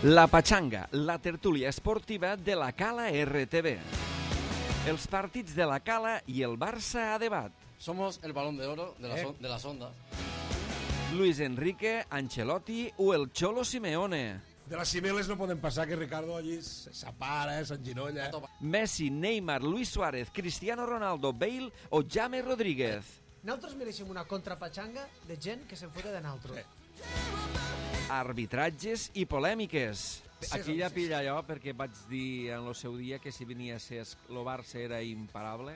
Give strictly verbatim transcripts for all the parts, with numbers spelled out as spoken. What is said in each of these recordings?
La Pachanga, la tertúlia esportiva de la Cala R T V. Els partits de la Cala i el Barça a debat. Somos el balón de oro de, la Eh. son- de las ondas. Luis Enrique, Ancelotti o el Cholo Simeone. De les cimeles no poden passar que Ricardo allí s'apara, s'enginolla. Messi, Neymar, Luis Suárez, Cristiano Ronaldo, Bale o James Rodríguez. Nosaltres mereixem una contrapatxanga de gent que se'n fota de nosaltres. Eh. Arbitratges i polèmiques. Aquí ja pilla allò, perquè vaig dir en el seu dia que si venia a ser el Barça era imparable.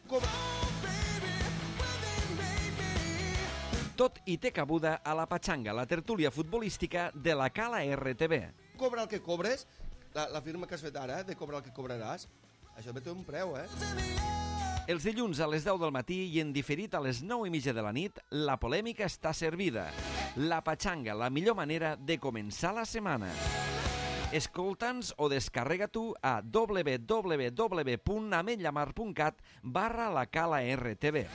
Tot i té cabuda a la Pachanga, la tertúlia futbolística de la Cala R T V. Cobra el que cobres, la, la firma que has fet ara, de cobrar el que cobraràs, això també té un preu, eh? Els dilluns a les deu del matí i en diferit a les nou i mitja de la nit, la polèmica està servida. La Pachanga, la millor manera de començar la setmana. Escolta'ns o descarrega tu a w w w punt ametlllamar punt cat barra la Cala R T V.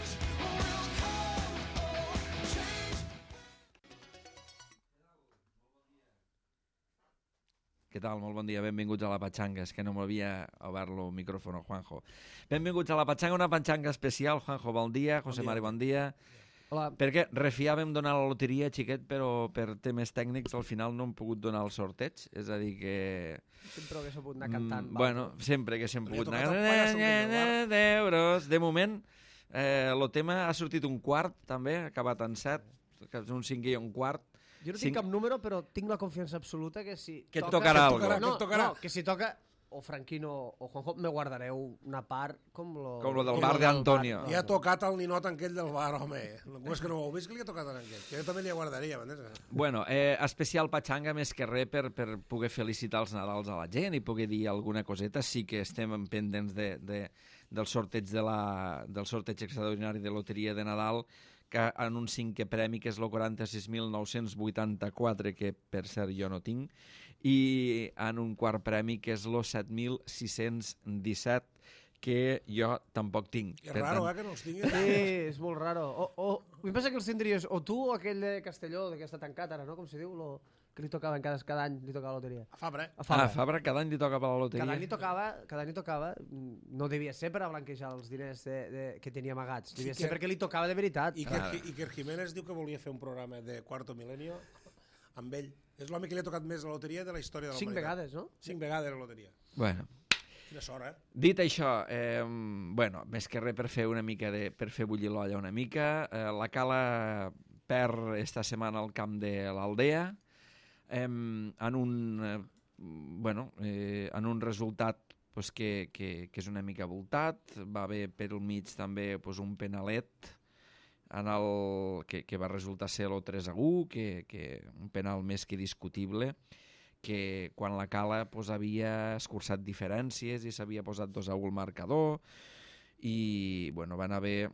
Què tal? Molt bon dia, benvinguts a la Pachanga. És que no m'havia obert el micròfon, Juanjo. Benvinguts a la Pachanga, una Pachanga especial. Juanjo, bon dia. José dia. Mari, bon dia. Hola. Perquè refiàvem donar la loteria, xiquet, però per temes tècnics al final no hem pogut donar el sorteig. És a dir que... Sempre hagués pogut anar cantant. Mm, bueno, sempre que s'hem Li ha pogut tocat anar... el pallasso Grindelwald. d'euros. De moment, eh, el tema ha sortit un quart, també, ha acabat en set, que és un cinquè i un quart. Jo no Cinc- tinc cap número, però tinc la confiança absoluta que si Que et toca... tocarà Que et algo. tocarà, No, que et tocarà. no, que si toca o Franquino o Juanjo, me guardareu una part com lo... Com lo del com bar lo d'Antonio. bar. Li ha tocat el ninot aquell del bar, home. Com és que no ho heu vist que li ha tocat a aquell? Que jo també li guardaria, m'entens? Bueno, eh, especial Pachanga més que res per, per poder felicitar els Nadals a la gent i poder dir alguna coseta. Sí que estem pendents de, de, del sorteig de la, del sorteig extraordinari de loteria de Nadal, que en un cinquè premi, que és el quaranta-sis mil nou-cents vuitanta-quatre, que per cert jo no tinc, i en un quart premi, que és el set mil sis-cents disset, que jo tampoc tinc. És raro, eh, que no els tinguis. Sí, és molt raro. O, o, a mi em pensa que els tindries o tu o aquell de Castelló, que està tancat ara, no? Com se diu, lo, que li tocava cada, cada any, li tocava la loteria. A Fabra. A Ah, Fabra. Fabra, cada any li toca per la loteria. Cada any li tocava, cada any li tocava, no devia ser per a blanquejar els diners de, de, que tenia amagats, devia Sí ser que- perquè li tocava de veritat. I que, Iker Jiménez diu que volia fer un programa de Cuarto Milenio amb ell. És l'home que li ha tocat més la loteria de la història de la Cinc humanitat. vegades, no? Cinc vegades la loteria. Bueno, Quina sort, eh? dit això, eh, bueno, més que res per fer una mica de, per fer bullir l'olla una mica, eh, la Cala perd esta setmana al camp de l'Aldea, eh, en un, eh, bueno, eh, en un resultat pues, que, que, que és una mica voltat. Va haver per al mig també pues, un penalet en el, que, que va resultar ser el tres a u, que, que un penal més que discutible, que quan la Cala pues, havia escurçat diferències i s'havia posat dos a u el marcador, i bueno, van haver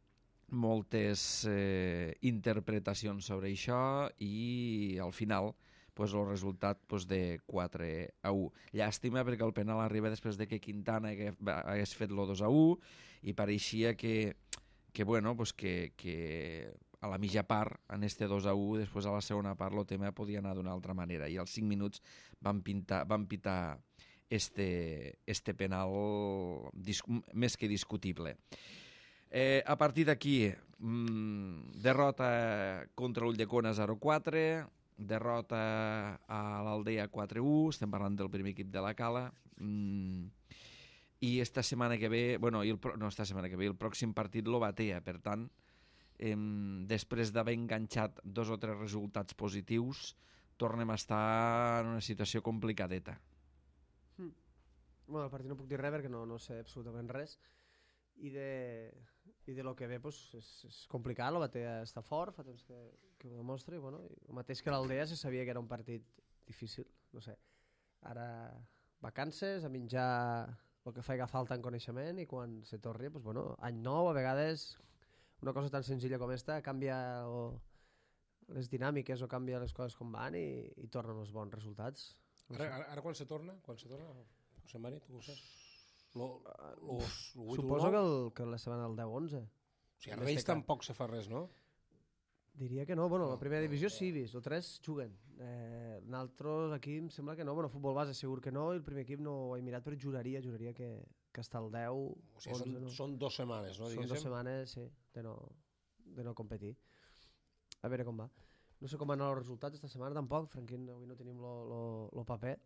moltes eh, interpretacions sobre això i al final pues, el resultat pues, de quatre a u. Llàstima perquè el penal arriba després de que Quintana hagués, hagués fet el dos a u i pareixia que, que, bueno, pues, que, que a la mitja part, en este dos a u, després a la segona part, el tema podia anar d'una altra manera. I als cinc minuts van, pintar, van pitar este, este penal dis, més que discutible. Eh, a partir d'aquí, mmm, derrota contra Ulldecona zero quatre, derrota a l'Aldea quatre a u, estem parlant del primer equip de la Cala, mm, i esta setmana que ve, bueno, i el, no esta setmana que ve, el pròxim partit lo batea, per tant, eh, després d'haver enganxat dos o tres resultats positius, tornem a estar en una situació complicadeta. Bueno, el partit no puc dir res perquè no, no sé absolutament res. I de, i de lo que ve pues, és, és complicat, la Batea està fort, fa temps que, que ho demostra, i bueno, i el mateix que l'Aldea se sabia que era un partit difícil, no sé. Ara vacances, a menjar el que faiga falta en coneixement, i quan se torni, pues, bueno, any nou, a vegades una cosa tan senzilla com esta canvia o les dinàmiques o canvia les coses com van i, i tornen els bons resultats. No Ara, sé. ara, ara quan se torna? Quan se torna? José Mari, tu ho saps? Lo, los, lo vuit, Suposo lo que, nou? el, que la setmana del deu onze. O sigui, a Reis tampoc se fa res, no? Diria que no. Bueno, la primera divisió sí, vist. Els tres juguen. Eh, Nosaltres aquí em sembla que no. Bueno, futbol base segur que no. I el primer equip no ho he mirat, però juraria, juraria que, que està al deu, O sigui, onze, són, no? són dos setmanes, no? Són Diguéssim. dues setmanes, sí, de no, de no competir. A veure com va. No sé com van anar els resultats esta setmana tampoc. Franquín, avui no tenim el paper.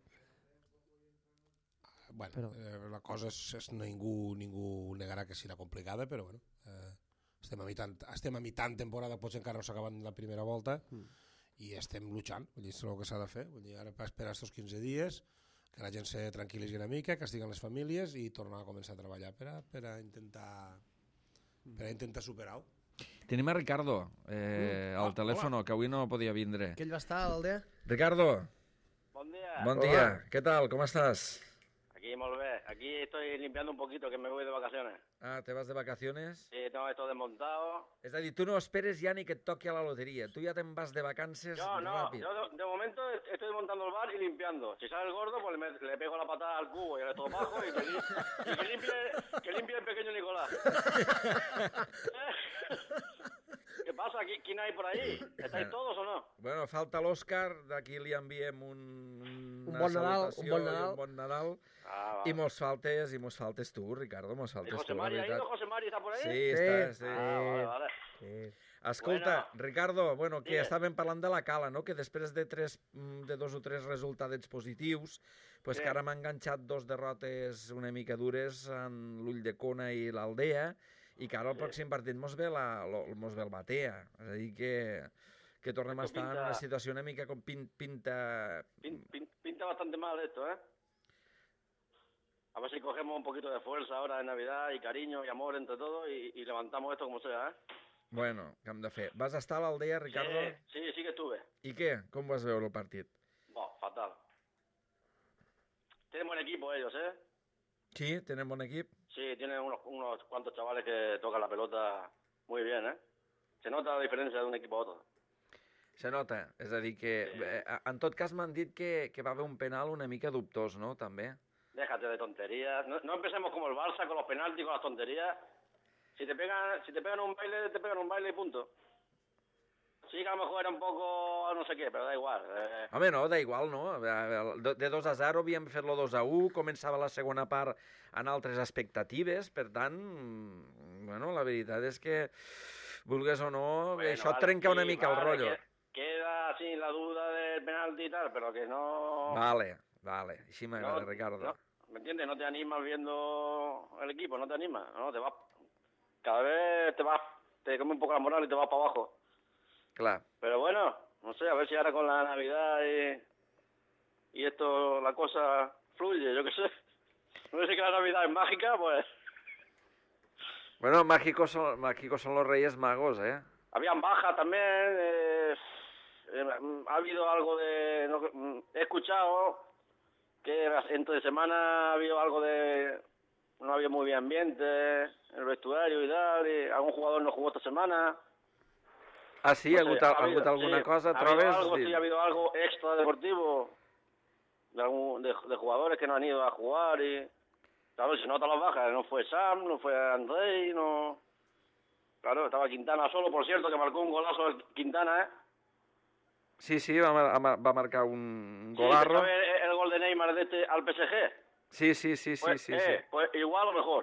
Bueno, Però- eh, la cosa és, és ningú, ningú negarà que serà complicada, però bueno, eh, estem, a mitjan, estem a mitjan temporada, potser encara no s'ha acabat la primera volta, Mm. i estem luchant, vull dir, és el que s'ha de fer. Vull dir, ara va esperar estos quinze dies, que la gent se tranquil·litzi una mica, que estiguen les famílies i tornar a començar a treballar per a, per a intentar per a intentar superar-ho. Tenim a Ricardo eh, Mm. al Ah, telèfon, que avui no podia vindre. Que ell va estar a l'aldea? Ricardo, Buen día. bon dia. Què tal? Com estàs? Aquí, muy bien. Aquí estoy limpiando un poquito, que me voy de vacaciones. Ah, te vas de vacaciones? Sí, tengo esto desmontado. És a dir, tu no esperes ja ni que et toqui a la loteria. Tu ja te'n vas de vacances Yo no, ràpid. yo de, de momento estoy montando el bar y limpiando. Si sale el gordo, pues le, le pego la patada al cubo y al estropajo y que, li- y que limpie, que limpie el pequeño Nicolás. ¿Qué pasa? ¿Qui- ¿Quién hay por ahí? ¿Estáis todos o no? Bueno, falta l'Òscar, d'aquí li enviem un, Un una bon Nadal, salutació un bon i Nadal. un bon Nadal. Ah, I mos faltes, i mos faltes tu, Ricardo, mos ¿Y faltes José tu, la Mari ha ido? veritat. ¿José Mari está por ahí? Sí, està, sí. Ah, vale, vale. Sí. Escolta, Bueno. Ricardo, bueno, que Dime. estàvem parlant de la Cala, no? Que després de, tres, mm, de dos o tres resultats positius, pues Sí. que ara m'ha enganxat dos derrotes una mica dures en l'Ull de Cona i l'Aldea, i que ara el Sí. pròxim partit mos ve, la, lo, mos ve el Batea. És a dir, que, que tornem a Esto estar en pinta- una situació una mica com pin, pinta... Pin- pin- pinta bastante mal esto, ¿eh? A ver si cogemos un poquito de fuerza ahora de Navidad y cariño y amor entre todos y, y levantamos esto como sea, ¿eh? Bueno, què hem de fer? Vas estar a l'Aldea, Ricardo? Sí, sí, sí que estuve. I què? Com vas veure el partit? Buah, fatal. Tienen buen equipo ellos, ¿eh? Sí, tenen bon equip? Sí, tienen unos, unos cuantos chavales que tocan la pelota muy bien, ¿eh? Se nota la diferencia de un equipo a otro. Se nota, és a dir que... Sí. eh, en tot cas m'han dit que, que va haver un penal una mica dubtós, no?, també. Déjate de tonterías. No, no empecemos como el Barça con los penaltis, con las tonterías. Si te pegan, si te pegan un baile, te pegan un baile y punto. Sí que a lo mejor era un poco no sé qué, pero da igual. Eh, Home, no, da igual, no? De de dos a zero havíem fet lo dos a u, començava la segona part en altres expectatives, per tant, mm, bueno, la veritat és que, vulgues o no, bueno, això et vale, trenca una sí, mica el vale, rotllo. que- Queda así la duda del penalti y tal, pero que no... Vale, vale, així m'agrada, no, Ricardo. no, ¿me entiendes? No te animas viendo el equipo, no te animas, no, te vas... Cada vez te vas, te come un poco la moral y te vas para abajo. Clar. Pero bueno, no sé, a ver si ahora con la Navidad y, y esto, la cosa fluye, yo qué sé. No sé que la Navidad es mágica, pues... Bueno, mágicos son, mágicos son los Reyes Magos, ¿eh? Habían bajas también, eh, eh, ha habido algo de... no, he escuchado que entre semana ha habido algo de... No había muy bien ambiente en el vestuario y tal, y algún jugador no jugó esta semana. Ah, sí? No ha sé, hagut, ha ha habido- hagut alguna sí, cosa, ha habido trobes? algo, Sí. sí, ha habido algo extra deportivo de, algún, de, de jugadores que no han ido a jugar y... Claro, se nota las bajas, no fue Sam, no fue Andrei, no... Claro, estaba Quintana solo, por cierto, que marcó un golazo el Quintana, ¿eh? Sí, sí, va, mar- va- va marcar un Sí, golarro. ¿sabes el, el gol de Neymar de este al P S G? Sí, sí, sí, sí, Pues, sí, eh, sí. pues igual o mejor.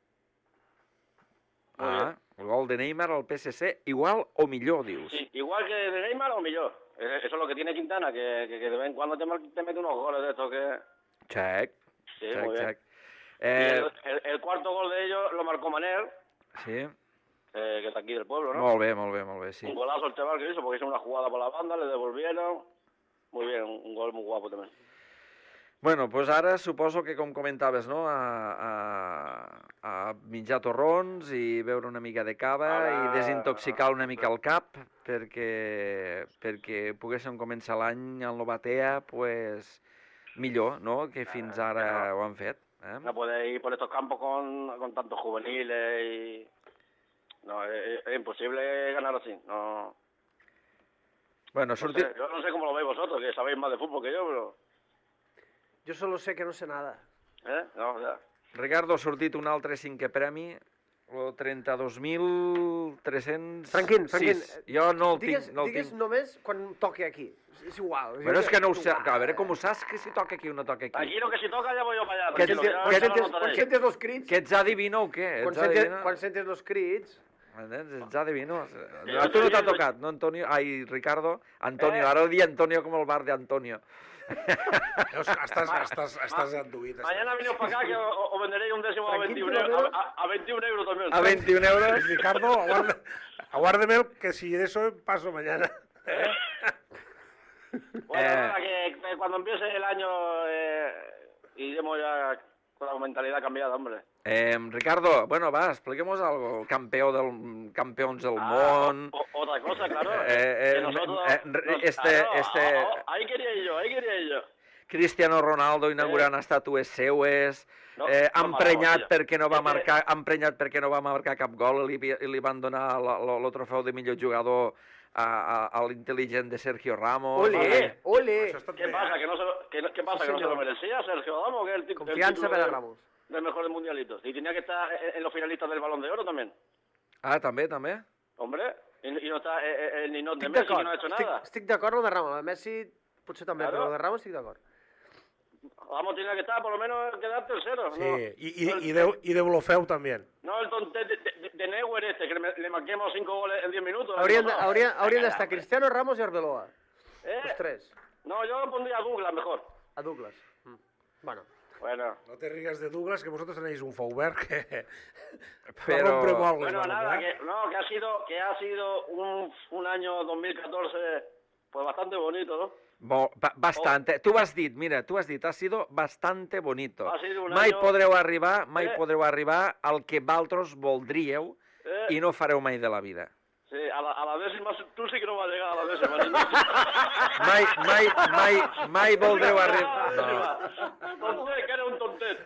Muy Ah, el gol de Neymar al P S C, igual o millor, dius. Sí, igual que de Neymar o mejor. Eh, Eso es lo que tiene Quintana, que, que, que de vez en cuando te, mar- te mete unos goles de estos que... Check, Sí, check, muy bien. check. Y Eh, el, el- el cuarto gol de ellos lo marcó Manel, sí, eh, que está aquí del pueblo, ¿no? molt bé, molt bé, molt bé, sí. Un golazo el chaval que hizo, porque hizo una jugada por la banda, le devolvieron. Muy bien, un, un gol muy guapo también. Bueno, doncs ara suposo que, com comentaves, no? a, a, a menjar torrons i beure una mica de cava Ara- i desintoxicar una mica el cap perquè, perquè poguéssim començar l'any en l'Obatea pues, millor, no?, que fins ara ho han fet. Eh? No puede ir por estos campos con, con tantos juveniles y... No, es, es imposible ganar así. No, Bueno, no sortit... sé, yo no sé cómo lo veis vosotros, que sabéis más de fútbol que yo, pero... Jo solo sé que no sé nada. ¿Eh? No, o sea... Ricardo, ha sortit un altre cinquè premi, el trenta-dos mil tres-cents... Franquín, Franquín, Jo no el digues, tinc... No el digues tinc. només quan toqui aquí. És igual. Però és que no ho sé. A veure, com ho saps que si toca aquí o no toca aquí? Aquí lo que si toca ya voy yo para allá. Que tranquilo, te- ya- que ya lo te- notaré. Quan sentes los crits, Que ets adivino o què? quan Ets sentes, adivino? quan sentes los crits, Entens? Ets adivino. A tu no t'ha tocat, no, Antonio? Ai, Ricardo. Antonio. Ara ho dia Antonio com el bar de Antonio. Veus, estàs, estàs, estàs enduït. Estàs... Mañana venimos para acá que o- o venderé un décimo a Tranquilo, veintiún euros. pero- A, a- a veintiún euros también. A veintiún euros. Ricardo, aguarda, aguárdeme el que si de eso paso mañana. ¿Eh? Bueno, Eh. nada, que, que cuando empiece el año eh, iremos ya con la mentalidad cambiada, hombre. Eh, Ricardo, bueno, va, expliquemos algo. Campeón del, campeons del Ah, món. o- otra cosa, claro. Eh, eh, que nosotros, eh, nos- este- ah, no, este- ah, ah, ahí quería ir yo, ahí quería ir yo. Cristiano Ronaldo inaugurant estàtues seues, No, eh, no emprenyat m'agrada, perquè no va És que- marcar, emprenyat perquè no va marcar cap gol i li, i li van donar el trofeu de millor jugador a, a, a l'intel·ligent de Sergio Ramos. ole, ole. Això ha estat ¿Qué bé, pasa? eh? ¿Que no se, lo- que, no- ¿Qué pasa? Sí, ¿Que no se lo señor. merecía Sergio Ramos? Que es el, ti- el Confianza título para de- Ramos. Del mejor mundialito. Y tenía que estar en, en los finalistas del Balón de Oro también. Ah, també, també. Hombre, y, y no está eh, eh, el ninot de Estic Messi, que d'acord, no ha hecho estic, nada. estic d'acord amb el de Ramos. El Messi potser també, Claro. però el de Ramos estic d'acord. Ramos tenía que estar, por lo menos, quedar tercero. Sí, ¿no? y, y, y, de, y de Blofeu también. No el tontet de, de, de Neuer este, que le, le marquemos cinco goles en diez minutos. Haurien, de- No, haurien, haurien venga, d'estar hombre. Cristiano, Ramos i Arbeloa. ¿Eh? Els tres. No, yo lo pondría a Douglas mejor. A Douglas. Mm. Bueno. Bueno, No te rías de Douglas, que vosotros tenéis un Faubert que... Pero- rompe moldes, bueno vamos, nada, ¿eh? que, no, que ha sido, que ha sido un, un año dos mil catorce pues bastante bonito, ¿no? Bo, ba bastante. Tu has dit, mira, tu has dit, ha sido bastante bonito. Ha sido un Mai año- podreu arribar, mai Eh. podreu arribar al que vosaltres voldríeu Eh, i no fareu mai de la vida. Sí, a la, a la décima, tú sí que no vas a llegar a la décima. niño. Mai, mai, mai, mai voldreu arribar... No. No. Tontet, que eres un tontet.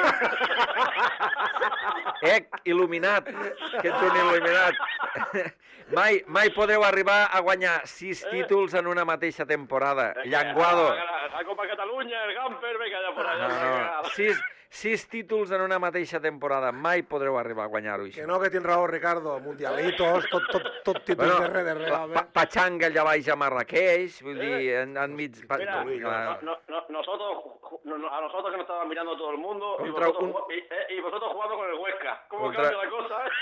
Eh, il·luminat, que ets un il·luminat. Mai, mai podreu arribar a guanyar sis títols en una mateixa temporada. Llanguado. La, la Copa Cataluña, el Gamper, venga ya por allá. No, no. Sis, sis títols en una mateixa temporada. Mai podreu arribar a guanyar-ho, Que això. no, que tienes raó, Ricardo. Mundialitos, tot, tot, tot tipus de res de res. pa, pa, Pachanga allà baix a Marrakeix, vull dir, en, enmig... Pa, Mira, clar. no, no, nosotros, ju- no, a nosotros que nos estaba mirando todo el mundo y Contra vosotros, un- ju- y, eh, y vosotros jugando con el Huesca. ¿Cómo Contra- cambia la cosa? eh?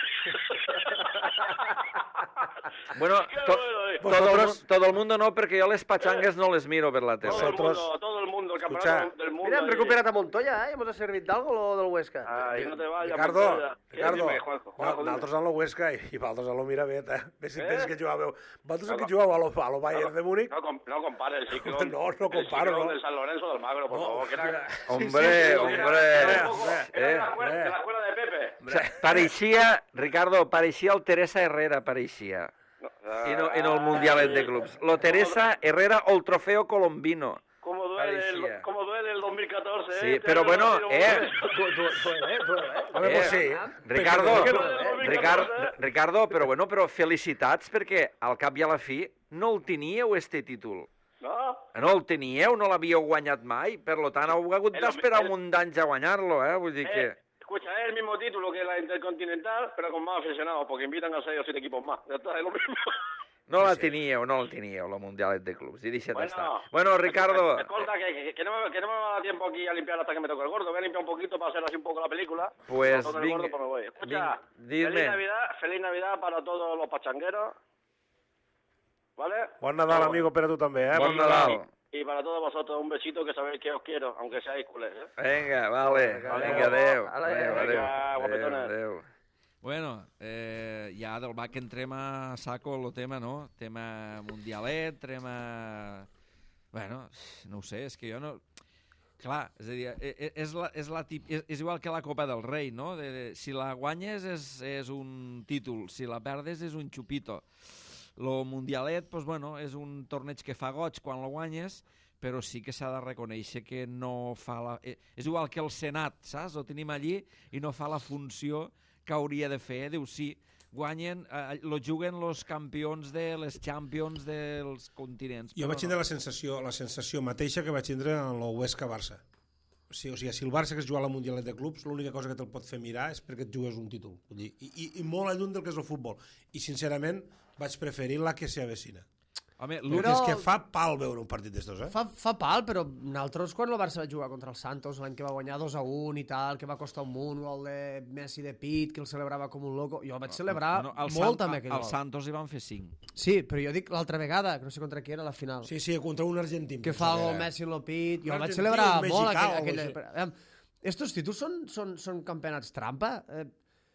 Bueno, Qué to, bueno, eh. todo, el, mu- todo el mundo no, perquè jo les pachangues no les miro per la tele. Todo el Vosotros- mundo, todo el mundo, el Escucha. campeonato del mundo. Mira, hem y- recuperat a Montoya, eh? Hemos de servir d'algo lo del Huesca. Ay, no te vayas. Ricardo, Montoya. ¿Qué? Ricardo, Dime, Juanjo, Juanjo, no, dime. nosaltres a la Huesca i, i vosaltres a lo Miravet, eh? Bé, si Eh? tens que jugàveu... Vosaltres No, que no. jugàveu a lo, a lo Bayern de Múnich, No, com- no compare el ciclo. No, no comparo, el ciclón no. del San Lorenzo del Magro, por No, favor. Que era, Hombre, que hombre. era, un poco- Eh, era de, la escuela, eh. de la escuela de Pepe. O sigui, pareixia, Ricardo, pareixia el Teresa Herrera, pareixia. No, I no, i no el Mundialet de Clubs. Lo Teresa Herrera o el trofeo Colombino. Cómo duele, Parecía. el, cómo duele el dos mil catorce, Sí, eh. Este pero año bueno, ha sido muy eh, bueno. a veure, pues sí. Ricardo, Pero de dos mil Ricardo, catorze, Ricardo, però bueno, però felicitats perquè al cap i a la fi no el teníeu, este títol. No, No el teníeu, no l'havíeu guanyat mai, per lo tant heu hagut El- d'esperar el- un munt d'anys a guanyar-lo, eh? Vull dir que... eh, escucha, es el mismo título que la Intercontinental, pero con más aficionados, porque invitan a seis o siete equipos más. Ya está, es lo mismo. No la teníeu, no la teníeu, la Mundialet de Clubs, i deixa't Bueno, estar. Bueno, Ricardo... Escolta, que, que, que, no me, que no me va a dar tiempo aquí a limpiar hasta que me toque el gordo. Voy a limpiar un poquito para hacer así un poco la película. Pues, Cuando toque el gordo, vinga, pues me voy. Escucha, vin- dime. feliz Navidad, feliz Navidad para todos los pachangueros. ¿Vale? Bon Nadal, amigo, per a tu també, eh? Bon Nadal. Y para todos vosotros un besito, que sabéis que os quiero, aunque seáis culés, ¿eh? Vinga, vale. Vinga, adéu. Adéu, adéu. Vinga, guapetones. Adéu. Bueno, eh, ja del bac entrem a saco el tema, no? Tema mundialet, tema... Bueno, no ho sé, és que jo no... Clar, és a dir, eh, eh, és, la, és, la tip... és, és igual que la Copa del Rei, no? De, de, si la guanyes és, és un títol, si la perdes és un xupito. Lo mundialet, doncs, bueno, és un torneig que fa goig quan lo guanyes, però sí que s'ha de reconèixer que no fa la... Eh, és igual que el Senat, saps? Ho tenim allí i no fa la funció que hauria de fer. Diu, sí, guanyen, eh, lo juguen los campions de les champions dels continents. Jo vaig tindre la sensació, la sensació mateixa que vaig tindre en el Huesca-Barça. O sí, o sigui, si el Barça que es juga a la Mundialet de Clubs, l'única cosa que te'l pot fer mirar és perquè et jugues un títol. Vull dir, i, i, i molt lluny del que és el futbol. I, sincerament, vaig preferir la que s'avecina. Home, Però... Però- és que fa pal veure un partit d'estos, eh? Fa, fa pal, però nosaltres quan el Barça va jugar contra el Santos, l'any que va guanyar dos a un i tal, que va costar un munt, el de Messi de pit, que el celebrava com un loco, jo el vaig celebrar no, no, el molt Sant- també aquell al gol. Santos hi van fer cinc. Sí, però jo dic l'altra vegada, que no sé contra qui era la final, Sí, sí, contra un argentí. que fa el Messi en el pit, jo el vaig Argentí, celebrar un molt mexicà o aquell, algo aquell, aviam, estos títols són, són, són campionats trampa, eh,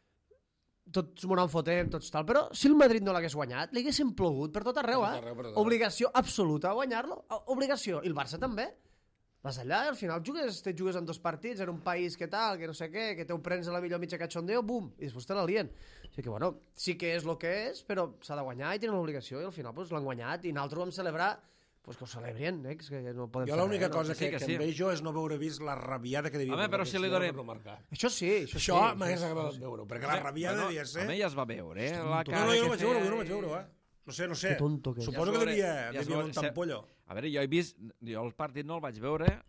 tots m'ho en fotem, tots tal, però si el Madrid no l'hagués guanyat, li haguessin plogut per tot arreu, Per tot eh? arreu, per tot arreu. Obligació absoluta a guanyar-lo, o- obligació, i el Barça també. Vas allà i al final jugues, te jugues en dos partits, en un país que tal, que no sé què, que te ho prens a la millor mitja cachondeo, bum, i després te la lien. O sigui que, bueno, sí que és el que és, però s'ha de guanyar i tenen l'obligació, i al final pues, l'han guanyat, i nosaltres vam celebrar, pues que ho celebrien, eh? Que no podem Jo fer l'única res, cosa Sí, que, que que, sí. em veig és no veure vist la rabiada que devia Home, veure però si li Cristiano donem- per no marcar. No? Això sí, això, Això sí. m'hagués agradat veure-ho, perquè la rabiada devia ser... Home, ja es va veure, eh? La No, cara no, jo no que vaig veure-ho, jo feia no vaig i- veure-ho, eh? No sé, no sé. Que tonto que és. Suposo Ja es que veure- devia, ja es devia veure- muntar se- un pollo. A veure, jo he vist... Jo el partit no el vaig veure,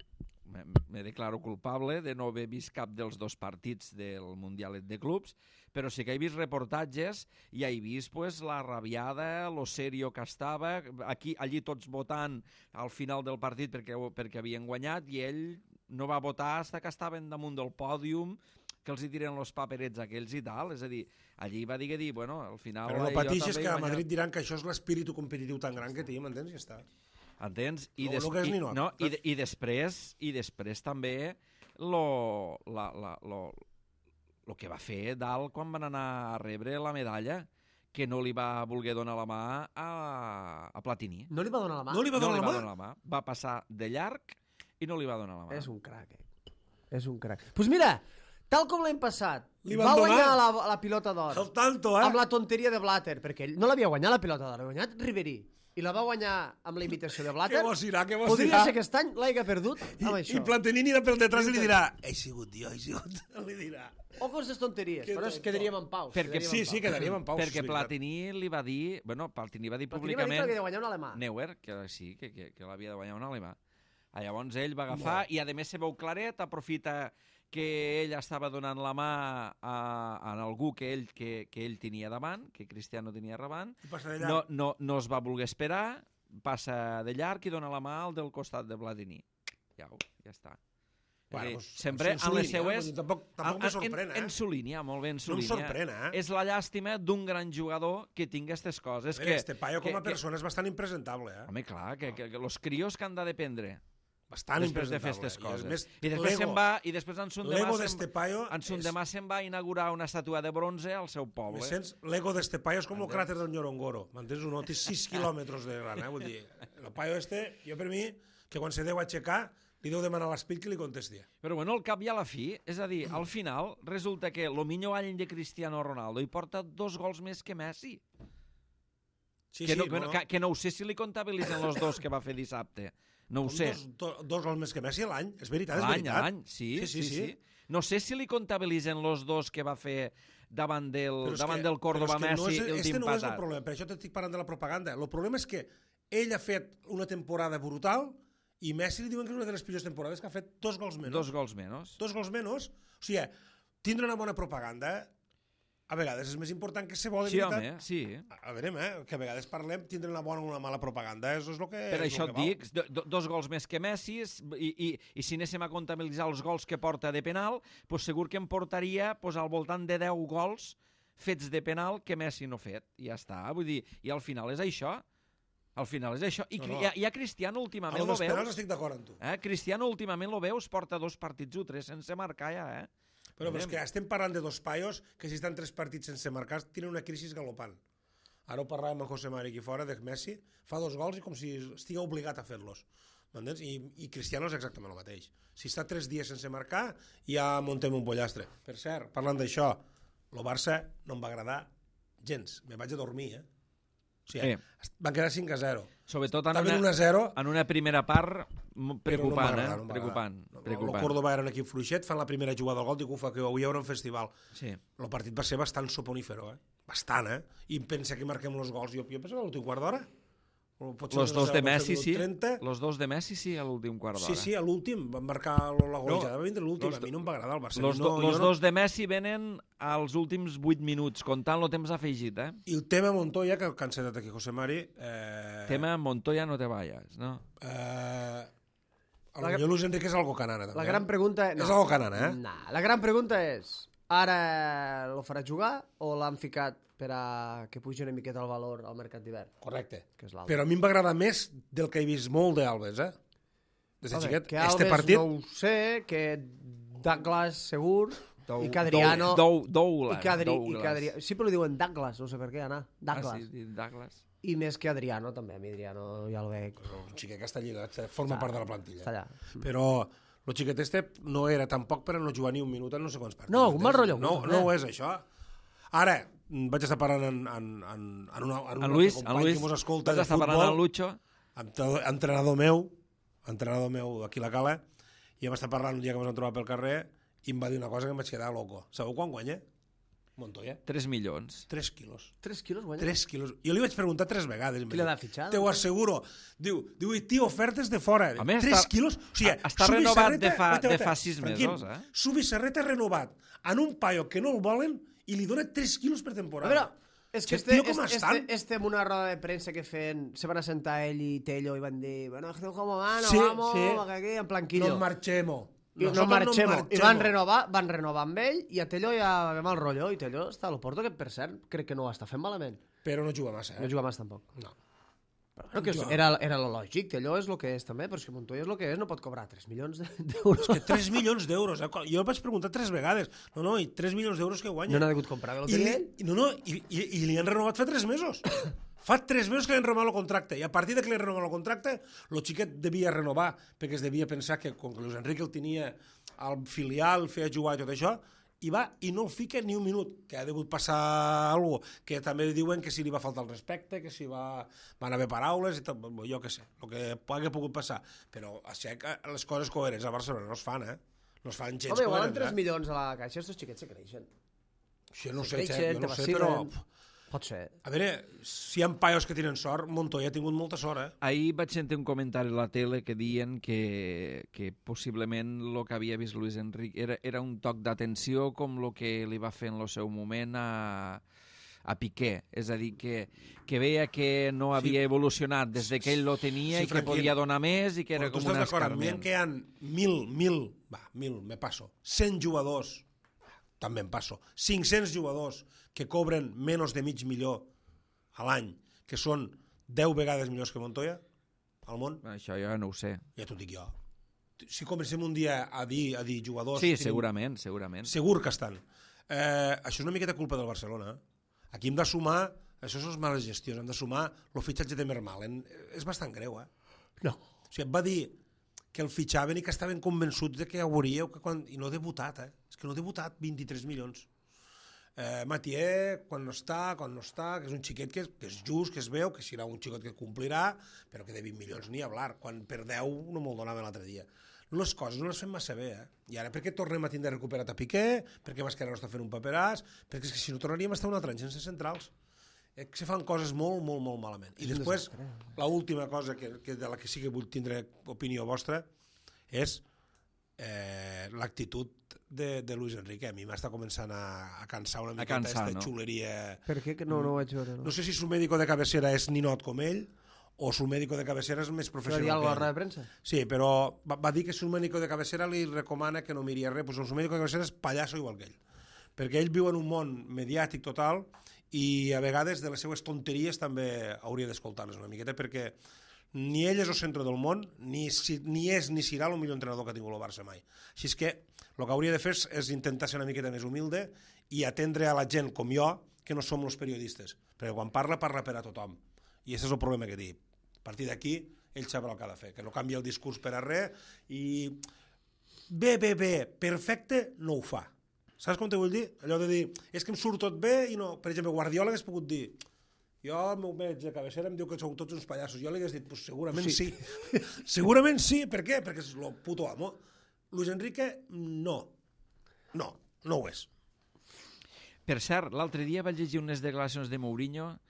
me, me declaro culpable de no haver vist cap dels dos partits del Mundialet de Clubs, però sí que he vist reportatges i he vist pues, la rabiada, lo serio que estava, aquí, allí tots votant al final del partit perquè, perquè havien guanyat i ell no va votar fins que estaven damunt del pòdium, que els hi tiren los paperets aquells i tal, és a dir, allí va dir que dir, bueno, al final... Però no eh, jo pateixis també que he a guanyat. Madrid diran que això és l'espíritu competitiu tan gran que tenim, entens? Ja està. Entens? I, No, des... no que és I, ni no. no, i, de- i després i després també lo, la, la, lo, lo que va fer Dalt quan van anar a rebre la medalla, que no li va voler donar la mà a, a Platini. No li va donar la mà? No li va No donar li la va mà? donar la mà. Va passar de llarg i no li va donar la mà. És un crac, eh? És un crac. Doncs pues mira, tal com l'any passat, Li va van donar? guanyar la, la pilota d'or El tanto, eh? amb la tonteria de Blatter, perquè ell no l'havia guanyat la pilota d'or, l'ha guanyat Ribery, i la va guanyar amb la imitació de Què Blatter. vos dirà, què vos Podria dirà? ser que aquest any l'haiga perdut amb I, això. I Platini anirà pel detrás i li dirà he sigut jo, he sigut... Li dirà. O coses tonteries, Que però es tonto. quedaríem en pau. Perquè- quedaríem Sí, en sí, pau. quedaríem en pau. Perquè és veritat. Platini li va dir... Bueno, Platini va dir Platini va dir que públicament... l'havia de guanyar un alemà. Neuer, que sí, que, que, que l'havia de guanyar un alemà. Ah, llavors ell va agafar, i a més se veu claret, aprofita que ell estava donant la mà a, a algú que ell, que, que ell tenia davant, que Cristiano tenia davant, I passa de llarg. no, no, no es va voler esperar, passa de llarg i dona la mà al del costat de Platini. Ja, ja està. Bueno, És a dir, doncs, sempre doncs en les s'ho línia, seues... vull dir, Tampoc, tampoc me sorprèn, en, en, eh? en Solínia, molt bé, en No em Solínia. sorprèn, eh? És la llàstima d'un gran jugador que tingui aquestes coses. Mira, que, este paio com a que, persona és bastant impresentable, eh? Home, clar, que, que, que los crios que han de dependre Bastant després de fer impresentable. aquestes coses. I, més, I després l'ego- se'n va, i després en son demà L'ego se'n d'este paio... en son és- demà se'n va inaugurar una estàtua de bronze al seu Me poble. sents? L'ego d'este paio és com el Entens? cràter del Ñorongoro. M'entens? No? Té sis quilòmetres de gran, eh? Vull dir, el paio este, jo per mi, que quan se deu aixecar, li deu demanar a l'espill que li contesti. Però bueno, al cap i a la fi, és a dir, al final resulta que el millor any de Cristiano Ronaldo hi porta dos gols més que Messi. Sí, que, sí, no, que, no, que, que no ho sé si li comptabilitzen els dos que va fer dissabte. No ho Com sé. Dos, dos, dos gols més que Messi a l'any, és veritat, és L'any, veritat. l'any, sí, Sí, sí, sí, sí, sí. No sé si li comptabilitzen els dos que va fer davant del, Però és davant que- del Córdoba però és que no Messi és, i el este no és el d'empatat. problema, per això t'estic parlant de la propaganda. El problema és que ell ha fet una temporada brutal i Messi li diuen que és una de les pitjors temporades, que ha fet dos gols menys. Dos gols menys. Dos gols menys. O sigui, tindre una bona propaganda a vegades és més important que ser bo de Sí, veritat. home, sí. A, a veure, eh? que a vegades parlem tindre una bona o una mala propaganda, això és el que Per és això lo et que val. dic, do, do, dos gols més que Messi, és- i, i, i si anéssim a comptabilitzar els gols que porta de penal, pues segur que em portaria pues, al voltant de deu gols fets de penal que Messi no ha fet. I ja està, vull dir, i al final és això. Al final és això. I, No, no. I, a, i a Cristiano A últimament lo lo dels penals veus. estic d'acord amb tu. Eh? Cristiano últimament lo veus, porta dos partits o tres sense marcar ja, eh? Però, però és que estem parlant de dos paios que si estan tres partits sense marcar tenen una crisi galopant. Ara ho parlàvem amb José Mari aquí fora, de Messi, fa dos gols i com si estigui obligat a fer-los. M'entens? I, I Cristiano és exactament el mateix. Si està tres dies sense marcar, ja muntem un pollastre. Per cert, parlant d'això, el Barça no em va agradar gens. Me vaig a dormir, eh? O sigui, Sí. van quedar cinc a zero. Sobretot en Estaven una, un a zero, en una primera part m- però no em va preocupant, agradar, eh? no em va Preocupant, agradar. El preocupant. Córdoba era un equip fluixet, fan la primera jugada del gol, dic, ufa, que avui hi haurà un festival. Sí. El partit va ser bastant soponífero, eh? Bastant, eh? I pensa que marquem els gols. Jo, jo penso que a l'últim quart d'hora, Los dos de Messi, sí. Los dos de Messi, sí, a l'últim quart d'hora. Sí, sí, a l'últim. Van marcar la golejada. Va vindre l'últim. A mi no em va agradar el Barcelona. Los, do, no, los no... dos de Messi venen als últims vuit minuts, comptant el temps afegit, eh? I el tema Montoya, que han encetat aquí José Mari... Eh... Tema Montoya no te vayas, no? Eh... El millor Luis Enrique és algo canana, també. La gran pregunta... No. És algo canana, eh? No, la gran pregunta és... Ara lo farà jugar o l'han ficat per a que pugi una miqueta el valor al mercat d'hivern? Correcte. Que és però a mi em va agradar més del que he vist molt d'Alves, eh? Des de Home, xiquet. Que Alves este partit... no ho sé, que Douglas segur, Dou, i que Adriano... Dou, Douglas. I que Adri, i que Adri... Sí, però li diuen Douglas, no sé per què, Anna. Douglas. Ah, sí, Douglas. I més que Adriano, també. A mi Adriano ja el veig. Un xiquet que està lligat, forma Està- part de la plantilla. Està allà. Però el xiquet este no era tampoc per a no jugar ni un minut en no sé quants partits. No, un mal rotllo. No, no ho és, això. Ara, vaig estar parlant en, en, en, en, una, en, En un Luis, altre en company Luis, que mos escolta vas de estar parlant futbol, amb Lucho. amb entrenador meu, entrenador meu d'aquí a la Cala, i vam estar parlant un dia que ens vam trobar pel carrer i em va dir una cosa que em vaig quedar loco. Sabeu quan guanya? Montoya? tres milions. tres quilos. Tres quilos guanya? tres quilos. Jo li vaig preguntar tres vegades. Qui l'ha de fitxar? Te ho asseguro. Diu, diu, i tio, ofertes de fora. A més, tres està- quilos? O sigui, està Subi renovat Serreta- de fa- Aguanta, de aguanta, fa sis tranquil. mesos, eh? Subi Serreta renovat en un paio que no el volen i li dona tres quilos per A temporada. veure, és que Sí, este, tio, com este, estan? este, este en una roda de premsa que feien, se van a sentar ell i Tello i van dir, bueno, ¿cómo van? Sí, Vamos, sí. aquí, en planquillo. No marchemos. I no Nosotros marxem. I van renovar, van renovar amb ell i a Tello ja ve mal rotllo. I Tello està a l'Oporto, que per cert crec que no ho està fent malament. Però no juga massa, No eh? juga més tampoc. No. Però bueno, que és- Jo- era, era lo lògic. Tello és el que és també, però és que Montoya és el que és, no pot cobrar tres milions d'euros. Que tres milions d'euros. Eh? Jo el vaig preguntar tres vegades. No, no, i tres milions d'euros que guanya. No n'ha degut comprar el I, que li, ell. i, no, no, i, i, i li han renovat fa tres mesos. Fa tres mesos que li han renovat el contracte. I a partir de que li han renovat el contracte, el xiquet devia renovar, perquè es devia pensar que, com que Luis Enrique el tenia al filial, feia jugar i tot això, i va i no el fica ni un minut, que ha degut passar alguna cosa, que també diuen que si li va faltar el respecte, que si va, van haver paraules, i tot, jo què sé, el que hagi pogut passar. Però això que les coses coherents a Barcelona no es fan, eh? No es fan gens Home, igual amb coherents, tres eh? milions a la caixa, estos xiquets se creixen. Això no Se sé, creixen, Xep, jo te no sé, vacilen. però... Pot ser. A veure, si hi ha paios que tenen sort, Montoya ha tingut molta sort, eh? Ahir vaig sentir un comentari a la tele que diuen que, que possiblement el que havia vist Luis Enrique era, era un toc d'atenció com el que li va fer en el seu moment a, a Piqué. És a dir, que, que veia que no havia Sí. evolucionat des de que ell lo tenia Sí, i que Franquín. podia donar més i que era Però tu com un estàs d'acord amb mi escarment. que hi ha mil, mil, va, mil, me passo, cent jugadors, també em passo, cinc-cents jugadors que cobren menys de mig milió a l'any, que són deu vegades millors que Montoya al món, Això jo no ho sé. ja t'ho dic jo. Si comencem un dia a dir, a dir jugadors... Sí, tenim- segurament, segurament. Segur que estan. Eh, això és una miqueta culpa del Barcelona. Eh? Aquí hem de sumar, això són les males gestions, hem de sumar el fitxatge de Mermalen. És bastant greu, eh? No. O sigui, em va dir que el fitxaven i que estaven convençuts de que hauria, que quan... i no ha debutat, eh? És que no ha debutat vint-i-tres milions. Eh, Mathieu, quan no està, quan no està, que és un xiquet que és, que és just, que es veu, que serà un xiquet que complirà, però que de vint milions ni hablar, quan per deu no me'l donava l'altre dia. Les coses no les fem massa bé, eh? I ara per què tornem a tindre recuperat a Piqué? Per què Mascherano està fent un paperàs? Perquè és que si no tornaríem a estar un altre any sense centrals. Eh, que se fan coses molt, molt, molt malament. I després, l'última cosa que, que de la que sí que vull tindre opinió vostra és eh, l'actitud de, de Luis Enrique. A mi m'està començant a, a cansar una miqueta cansar, aquesta no? xuleria. Per què? Que no, no ho vaig veure. No, No sé si su médico de cabecera és ninot com ell o su médico de cabecera és més va dir professional alguna que cosa a la ell. roda de premsa? Sí, però va, va dir que su médico de cabecera li recomana que no miri res, pues el su médico de cabecera és pallasso igual que ell. Perquè ell viu en un món mediàtic total i a vegades de les seues tonteries també hauria d'escoltar-les una miqueta, perquè ni ell és el centre del món, ni, si, ni és ni serà el millor entrenador que ha tingut el Barça mai. Així és que el que hauria de fer és, és intentar ser una miqueta més humilde i atendre a la gent com jo, que no som els periodistes, perquè quan parla, parla per a tothom. I aquest és el problema que dic. A partir d'aquí, ell sabrà el que ha de fer, que no canvia el discurs per a res i bé, bé, bé, perfecte, no ho fa. Saps com te vull dir? Allò de dir, és que em surt tot bé i no... Per exemple, Guardiola hagués pogut dir, jo el meu metge de cabecera em diu que sou tots uns pallassos. Jo li hagués dit, pues segurament sí. sí. Segurament sí, per què? Perquè és el puto amo. Luis Enrique, no. No, no ho és. Per cert, l'altre dia vaig llegir unes declaracions de Mourinho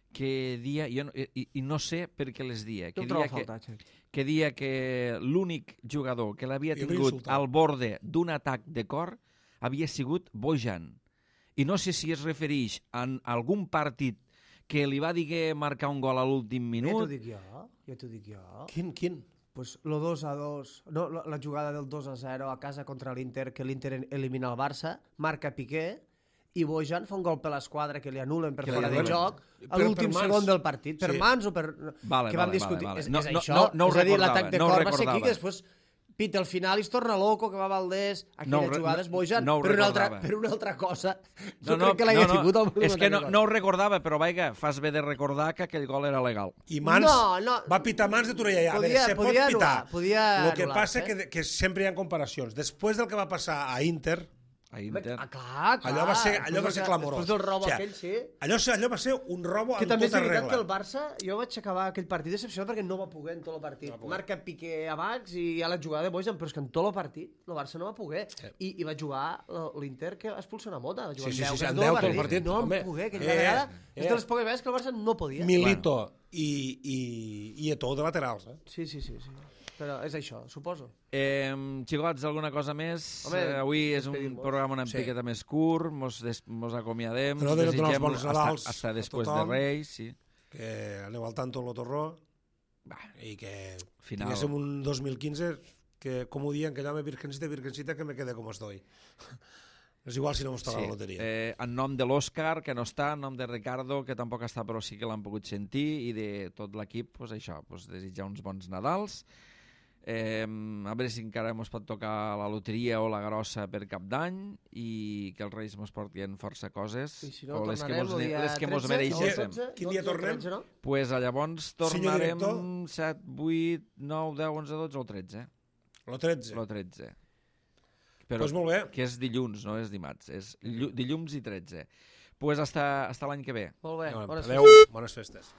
que dia, jo no, i, i no sé per què les dia, que Jo em trobo dia a que, faltar, Xavi. que dia que l'únic jugador que l'havia I tingut insultar. al borde d'un atac de cor havia sigut Bojan. I no sé si es refereix a algun partit que li va dir marcar un gol a l'últim Ja t'ho minut. dic jo, ja t'ho dic jo. Quin, quin? Pues lo dos a dos, no, la, la jugada del dos a zero a casa contra l'Inter, que l'Inter elimina el Barça, marca Piqué, i Bojan fa un gol per l'esquadra que li anulen per Que li fora de anulen. joc Per- a l'últim per mans. segon del partit, per Sí. mans o per... Vale, que vale, vam discutir. vale, vale. És, No, és no, això, no, no ho és a dir, recordava, l'atac de no ho cor va ser recordava. aquí, que després pita al final i es torna loco, que va Valdés, aquella No ho re- jugada és Bojan, no ho per, una altra, recordava. per una altra cosa. No, No, no, crec que l'hagi no, no, tingut al és que no, no ho recordava, però vaja, fas bé de recordar que aquell gol era legal. I Mans No, no. va pitar Mans de Torellà. A Podia- veure, se pot podia pitar. anul·lar, podia El que anul·lar, passa eh? que, que sempre hi ha comparacions. Després del que va passar a Inter, A Inter. Ah, clar, clar. allò va ser, allò va Després ser del- clamorós. Després del robo O sigui, aquell, sí. Allò, allò va ser un robo Que en també és tota veritat regla. que el Barça, jo vaig acabar aquell partit decepcionat perquè no va poder en tot el partit. No va poder. Marca Piqué a Bax i hi ha la jugada de Bojan, però és que en tot el partit el Barça no va poder. I, i va jugar l'Inter que expulsa una mota. Va jugar Sí, sí, en sí, deu, en que és deu tot tot el partit. No Home, en poder, aquella eh, vegada. eh. És de les poques vegades que el Barça no podia. Milito i, i, i Eto'o de laterals. Eh? Sí, sí, sí, sí. Però és això, suposo. Eh, xicots, alguna cosa més? Home, eh, avui és un despedim-nos. programa una Sí. miqueta més curt, mos, des, mos acomiadem, Però de donar els desitgem bons Nadals hasta, hasta a després de tothom. Reis, sí. Que aneu al tanto amb el torró Va, i que final. tinguéssim un dos mil quinze que, com ho diuen, que llame virgencita, virgencita, que me quede com estoy. És igual si no mos toca Sí. la loteria. Eh, en nom de l'Òscar, que no està, en nom de Ricardo, que tampoc està però sí que l'han pogut sentir, i de tot l'equip, pues això, pues desitjar uns bons Nadals. Eh, a veure si encara mos pot tocar la loteria o la grossa per cap d'any i que els Reis mos portin força coses, I si no, o les que tornarem mos, el ne- dia les que mos tretze, mereixéssim. no, dotze, Quin dia dotze, tornem? tretze, no? Pues a llavors Senyor tornarem director? set, vuit, nou, deu, onze, dotze o el tretze. Lo tretze. El tretze. Però Pues molt bé. que és dilluns, no és dimarts. És llu- dilluns i tretze. Pues hasta, hasta l'any que ve. Molt bé, bones Adéu, bones festes.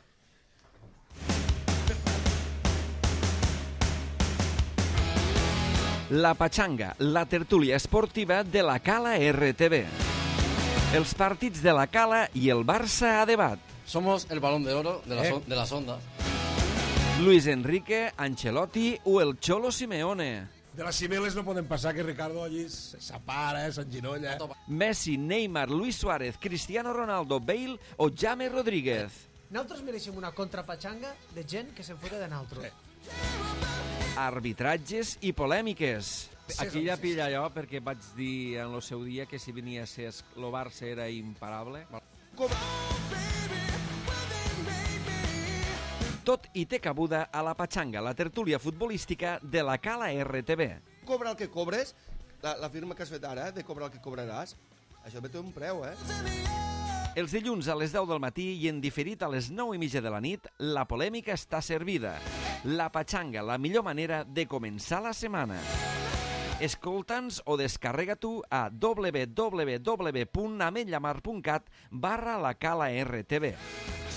La Pachanga, la tertúlia esportiva de la Cala R T V. Els partits de la Cala i el Barça a debat. Somos el balón de oro de, las Eh. on- de las ondas. Luis Enrique, Ancelotti o el Cholo Simeone. De les cimeles no poden passar que Ricardo allí s'apara, s'enginolla. Messi, Neymar, Luis Suárez, Cristiano Ronaldo, Bale o James Rodríguez. Nosaltres mereixem una contrapatxanga de gent que se'n fota de nosaltres. Arbitratges i polèmiques. Aquí ja pilla allò perquè vaig dir en el seu dia que si venia a ser el Barça era imparable. Tot i té cabuda a la Pachanga, la tertúlia futbolística de la Cala R T V. Cobra el que cobres, la, la firma que has fet ara, de cobrar el que cobraràs, això té un preu, eh? Els dilluns a les deu del matí i en diferit a les nou i mitja de la nit, la polèmica està servida. La Pachanga, la millor manera de començar la setmana. Escolta'ns o descarrega tu a w w w punt ametllamar punt cat barra la Cala R T V.